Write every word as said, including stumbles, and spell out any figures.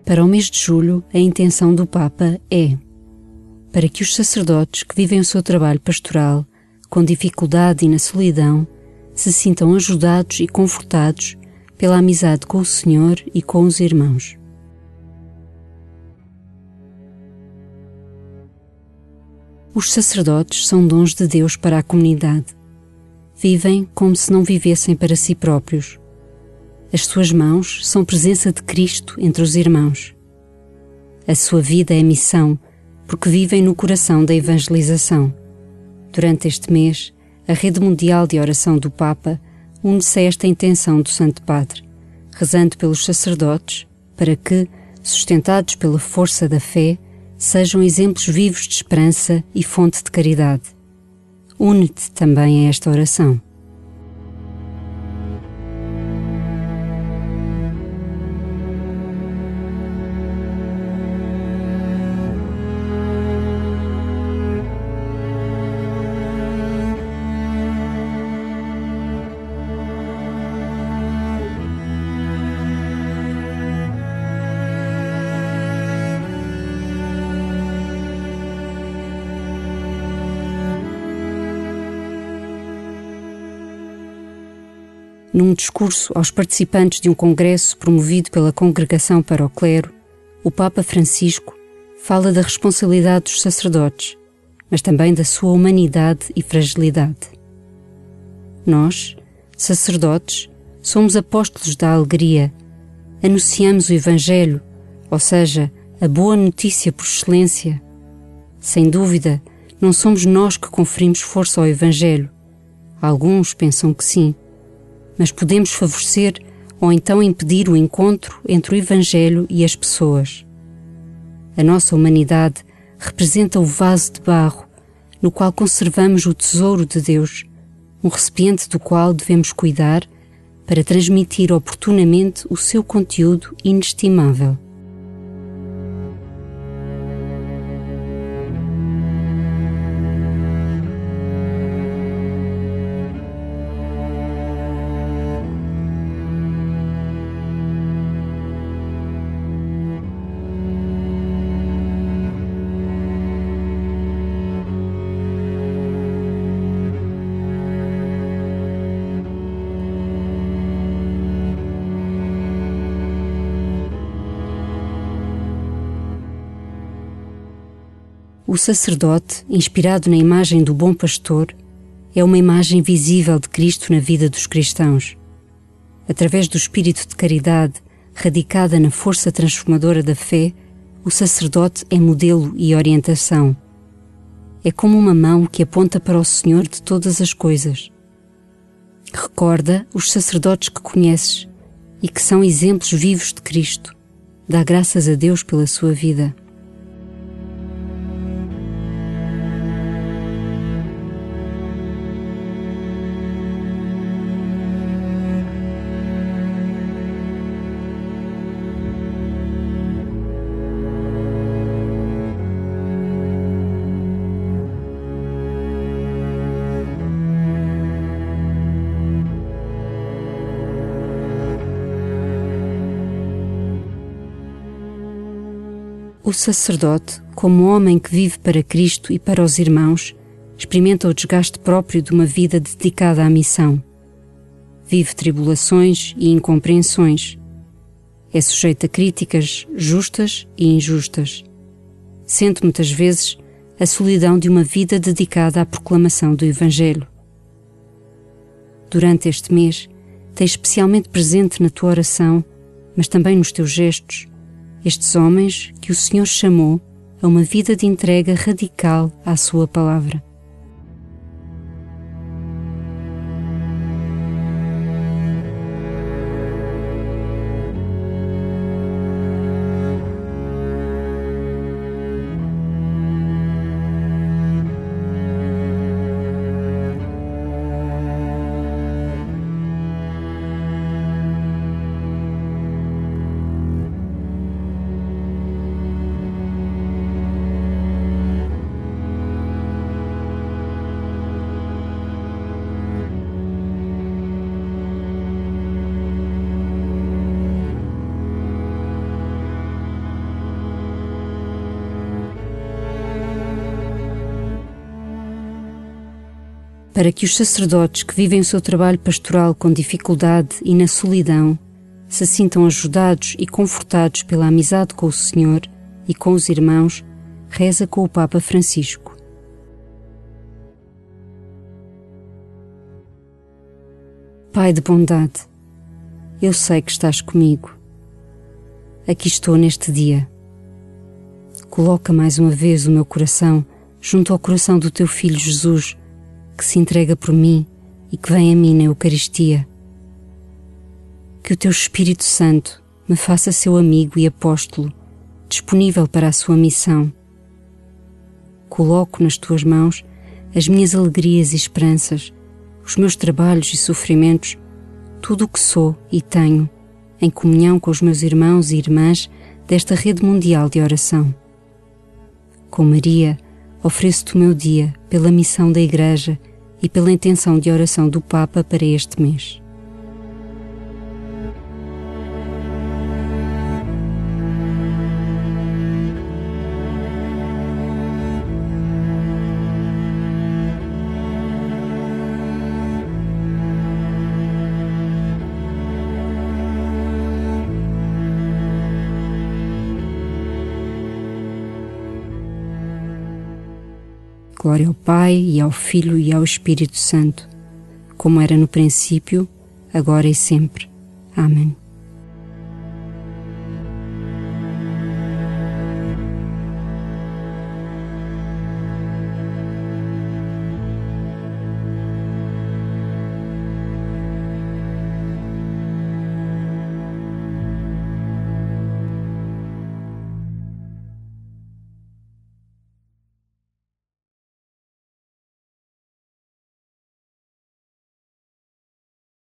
Para o mês de julho, a intenção do Papa é: para que os sacerdotes que vivem o seu trabalho pastoral com dificuldade e na solidão se sintam ajudados e confortados pela amizade com o Senhor e com os irmãos. Os sacerdotes são dons de Deus para a comunidade. Vivem como se não vivessem para si próprios. As suas mãos são presença de Cristo entre os irmãos. A sua vida é missão, porque vivem no coração da evangelização. Durante este mês, a Rede Mundial de Oração do Papa une-se a esta intenção do Santo Padre, rezando pelos sacerdotes para que, sustentados pela força da fé, sejam exemplos vivos de esperança e fonte de caridade. Une-te também a esta oração. Num discurso aos participantes de um congresso promovido pela Congregação para o Clero, o Papa Francisco fala da responsabilidade dos sacerdotes, mas também da sua humanidade e fragilidade. Nós, sacerdotes, somos apóstolos da alegria, anunciamos o Evangelho, ou seja, a boa notícia por excelência. Sem dúvida, não somos nós que conferimos força ao Evangelho. Alguns pensam que sim, mas podemos favorecer ou então impedir o encontro entre o Evangelho e as pessoas. A nossa humanidade representa o vaso de barro no qual conservamos o tesouro de Deus, um recipiente do qual devemos cuidar para transmitir oportunamente o seu conteúdo inestimável. O sacerdote, inspirado na imagem do bom pastor, é uma imagem visível de Cristo na vida dos cristãos. Através do espírito de caridade, radicada na força transformadora da fé, o sacerdote é modelo e orientação. É como uma mão que aponta para o Senhor de todas as coisas. Recorda os sacerdotes que conheces e que são exemplos vivos de Cristo. Dá graças a Deus pela sua vida. O sacerdote, como homem que vive para Cristo e para os irmãos, experimenta o desgaste próprio de uma vida dedicada à missão. Vive tribulações e incompreensões. É sujeito a críticas justas e injustas. Sente muitas vezes a solidão de uma vida dedicada à proclamação do Evangelho. Durante este mês, tens especialmente presente na tua oração, mas também nos teus gestos, estes homens que o Senhor chamou a uma vida de entrega radical à sua palavra. para que os sacerdotes que vivem o seu trabalho pastoral com dificuldade e na solidão se sintam ajudados e confortados pela amizade com o Senhor e com os irmãos, reza com o Papa Francisco. Pai de bondade, eu sei que estás comigo. Aqui estou neste dia. Coloca mais uma vez o meu coração junto ao coração do teu Filho Jesus, que se entrega por mim e que vem a mim na Eucaristia. Que o teu Espírito Santo me faça seu amigo e apóstolo, disponível para a sua missão. Coloco nas tuas mãos as minhas alegrias e esperanças, os meus trabalhos e sofrimentos, tudo o que sou e tenho, em comunhão com os meus irmãos e irmãs desta rede mundial de oração. Com Maria, ofereço-te o meu dia pela missão da Igreja e pela intenção de oração do Papa para este mês. Glória ao Pai, e ao Filho, e ao Espírito Santo, como era no princípio, agora e sempre. Amém.